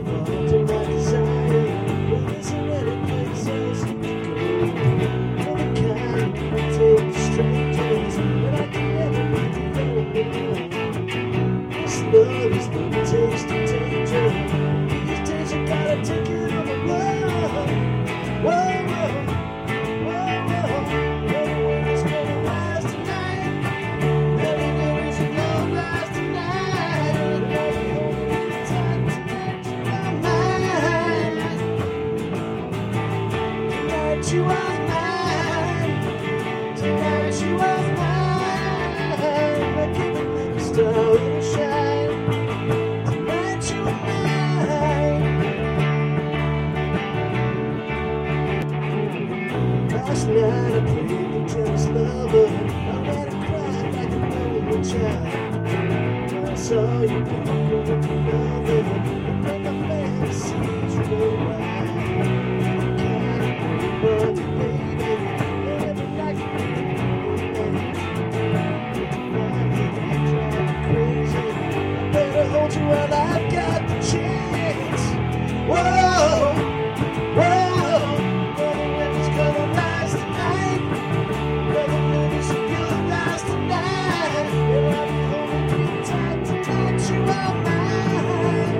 involved in my desire. But isn't any place else you can go? You're the kind who takes strangers, but I can never make it alone. This love is no taste of danger. These days you gotta take it on the road. Whoa, whoa, whoa, whoa. Every wind is gonna rise tonight. Every day is gonna rise tonight. And I'll be holding you tight tonight. You are mine. Tonight you are mine. Tonight you are mine. Like giving me a star in a shine. Tonight you are mine. Last night I played the jealous lover. I let her cry like a lonely child. When I saw you walking with another, and then my fantasies run wild. But baby, every night you make me crazy. I better hold you while I've got the chance. Whoa, whoa. Brother, when it's gonna rise tonight. Brother, when it's gonna rise tonight. And I'll be holding you tight tonight. You are mine.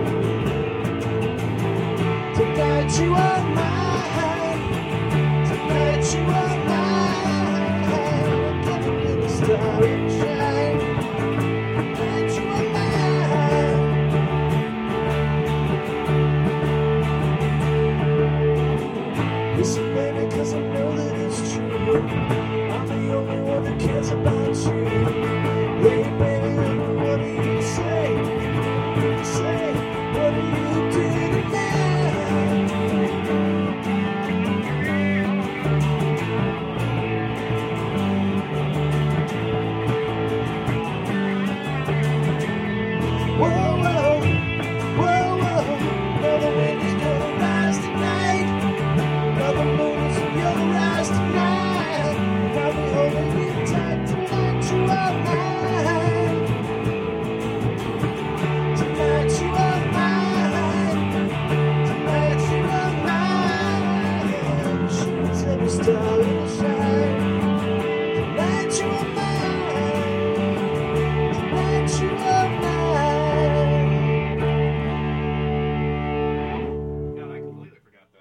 Tonight you are mine. Tonight you are mine. Giving me the star and shine. Tonight you are mine. Listen, baby, 'cause I know that it's true.